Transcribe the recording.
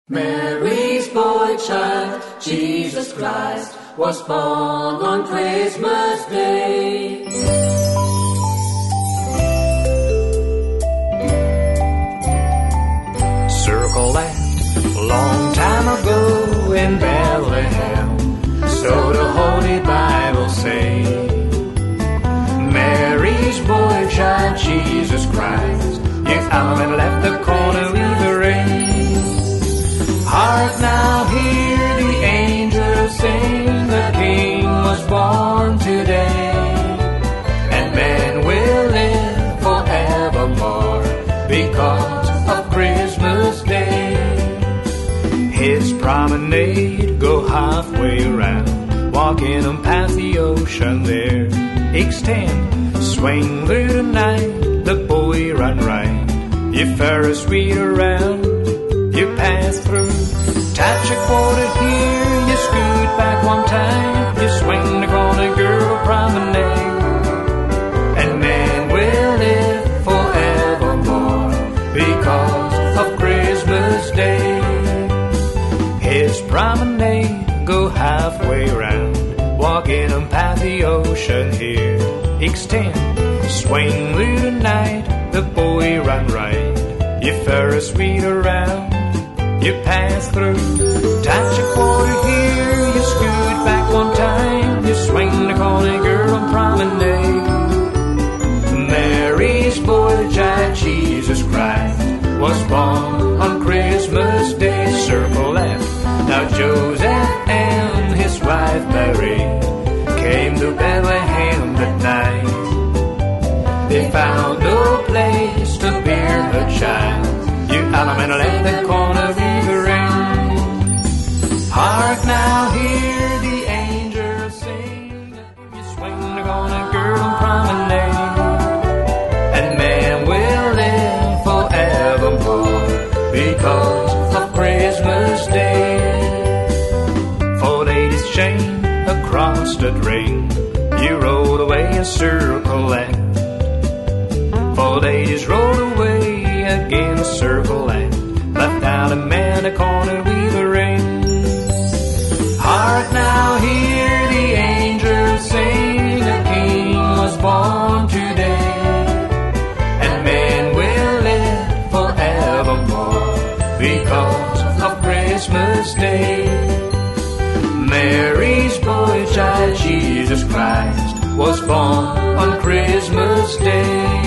Mary's boy child, Jesus Christ, was born on Christmas Day. Circle that long time ago in Bethlehem, so the Holy Bible say. Mary's boy child, Jesus Christ, yes, Alma left the corner with the ring. Hark now, hear the angels sing, the King was born today, and man will live forevermore because of Christmas Day. His promenade go halfway around, walking on past the ocean there. Extend, swing through the night, the boy run right. You Ferris wheel around, you pass through. Touch a quarter here, you scoot back one time. You swing the corner, girl, promenade, and man will live forevermore because of Christmas Day. His promenade go halfway round, walking on past the ocean here. Extend, swing through the night, the boy run right. You Ferris wheel around, you pass through. Touch a quarter here, you scoot back one time. You swing the corner, girl, on promenade. Mary's boy child, Jesus Christ, was born on Christmas Day. Circle left. Now Joseph and his wife Mary came to Bethlehem that night. They found no place to bear her child. You Alma left the corner with the ring. Hark now, hear the angels sing. You swing the corner, girl, and promenade, and man will live forevermore because of Christmas Day. 4 ladies chained across the drain, you rolled away a circle left. 4 ladies rolled away again a circle left, left out a man a corner with a ring. Hark now, hear the angels sing, a King was born today, and man will live forevermore because of Christmas Day. Mary's boy child, Jesus Christ, was born on Christmas Day.